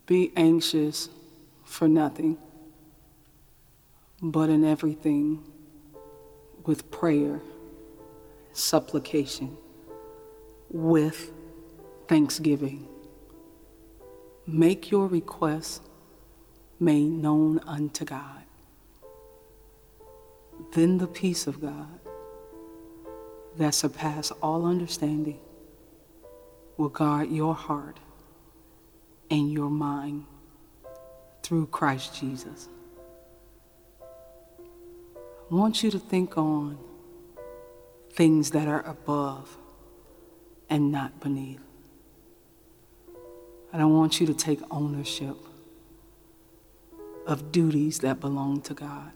Be anxious for nothing, but in everything with prayer, supplication, with thanksgiving. Make your requests made known unto God. Then the peace of God that surpasses all understanding will guard your heart and your mind through Christ Jesus. I want you to think on things that are above and not beneath. I don't want you to take ownership of duties that belong to God.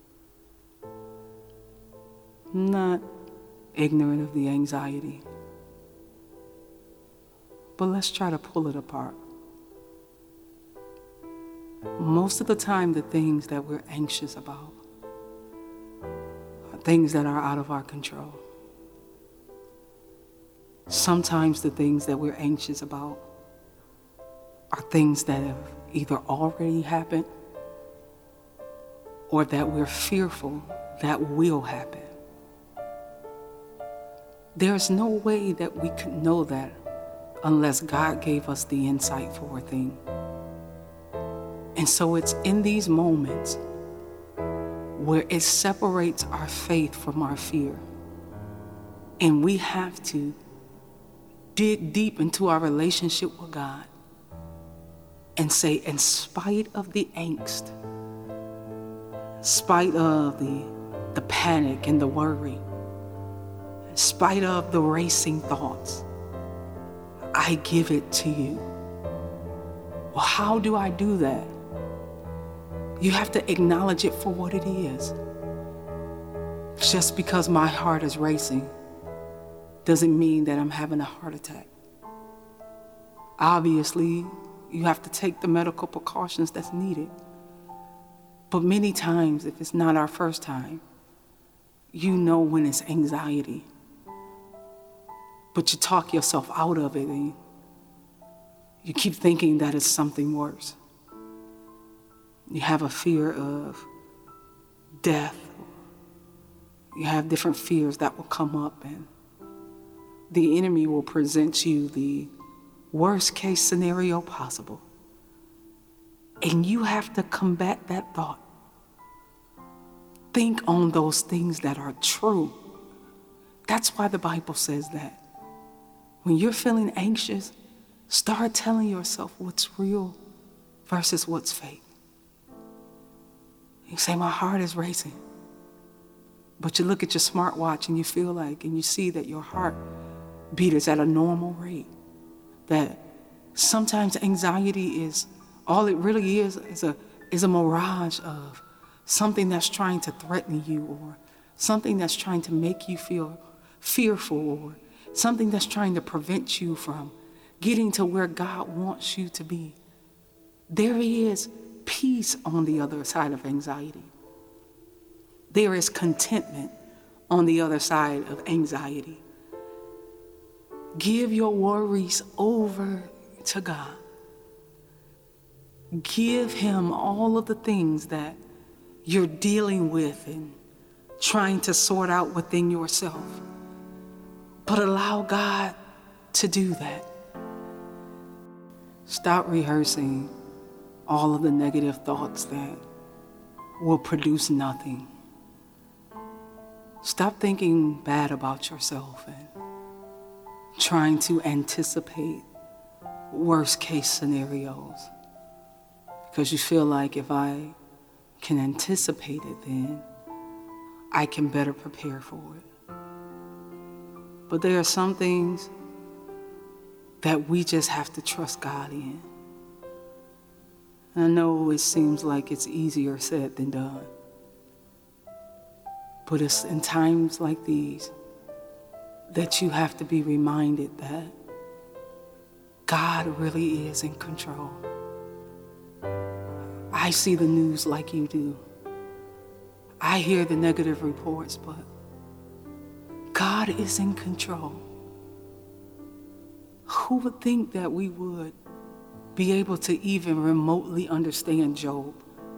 I'm not ignorant of the anxiety, but let's try to pull it apart. Most of the time, the things that we're anxious about are things that are out of our control. Sometimes the things that we're anxious about are things that have either already happened or that we're fearful that will happen. There's no way that we could know that unless God gave us the insight for a thing. And so it's in these moments where it separates our faith from our fear. And we have to dig deep into our relationship with God and say, in spite of the angst, in spite of the panic and the worry, in spite of the racing thoughts, I give it to you. Well, how do I do that? You have to acknowledge it for what it is. Just because my heart is racing doesn't mean that I'm having a heart attack. Obviously, you have to take the medical precautions that's needed. But many times, if it's not our first time, you know when it's anxiety. But you talk yourself out of it and you keep thinking that it's something worse. You have a fear of death. You have different fears that will come up, and the enemy will present you the worst case scenario possible. And you have to combat that thought. Think on those things that are true. That's why the Bible says that. When you're feeling anxious, start telling yourself what's real versus what's fake. You say, my heart is racing. But you look at your smartwatch and you feel like, and you see that your heart beat is at a normal rate. That sometimes anxiety is, all it really is a mirage of something that's trying to threaten you, or something that's trying to make you feel fearful, or something that's trying to prevent you from getting to where God wants you to be. There is peace on the other side of anxiety. There is contentment on the other side of anxiety. Give your worries over to God. Give Him all of the things that you're dealing with and trying to sort out within yourself. But allow God to do that. Stop rehearsing all of the negative thoughts that will produce nothing. Stop thinking bad about yourself and trying to anticipate worst case scenarios. Because you feel like if I can anticipate it, then I can better prepare for it. But there are some things that we just have to trust God in. And I know it seems like it's easier said than done. But it's in times like these that you have to be reminded that God really is in control. I see the news like you do. I hear the negative reports, but God is in control. Who would think that we would be able to even remotely understand Job,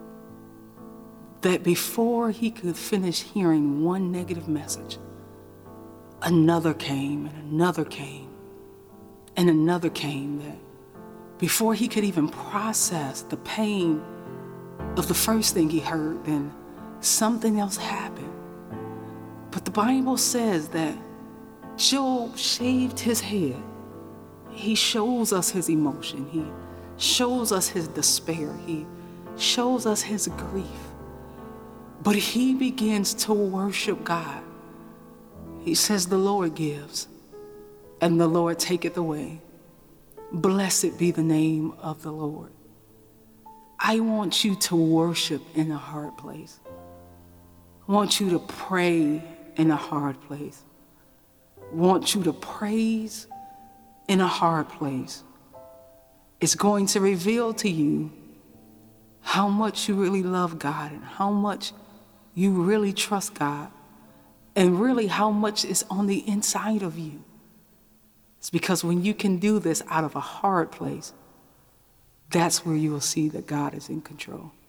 that before he could finish hearing one negative message, another came and another came and another came, that before he could even process the pain of the first thing he heard, then something else happened. But the Bible says that Job shaved his head. He shows us his emotion. He shows us his despair. He shows us his grief. But he begins to worship God. He says, the Lord gives, and the Lord taketh away. Blessed be the name of the Lord. I want you to worship in a hard place. I want you to pray in a hard place. I want you to praise in a hard place. It's going to reveal to you how much you really love God and how much you really trust God and really how much is on the inside of you. It's because when you can do this out of a hard place, that's where you will see that God is in control.